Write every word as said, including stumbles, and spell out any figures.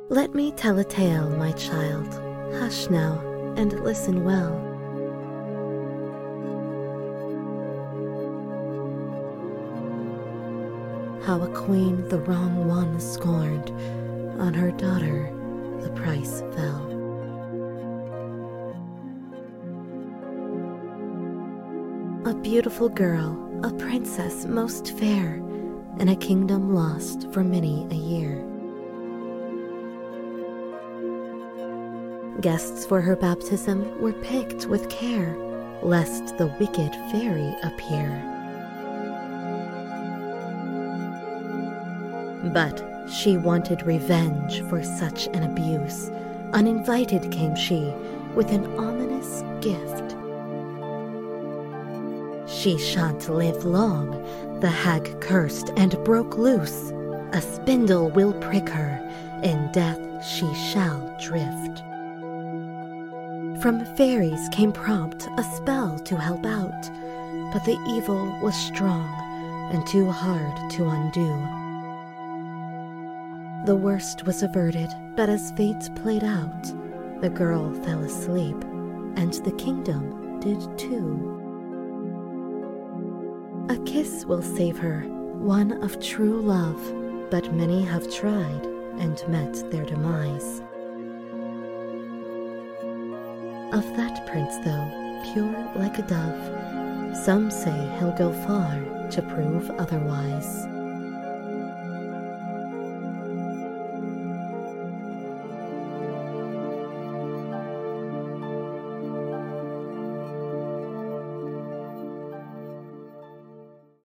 Let me tell a tale, my child. Hush now, and listen well. How a queen the wrong one scorned, on her daughter the price fell. A beautiful girl, a princess most fair, in a kingdom lost for many a year. Guests for her baptism were picked with care, lest the wicked fairy appear. But she wanted revenge for such an abuse. Uninvited came she with an ominous gift. She shan't live long, the hag cursed and broke loose. A spindle will prick her, in death she shall drift. From fairies came prompt a spell to help out, but the evil was strong and too hard to undo. The worst was averted, but as fate played out, the girl fell asleep, and the kingdom did too. A kiss will save her, one of true love, but many have tried and met their demise. Of that prince, though, pure like a dove, some say he'll go far to prove otherwise.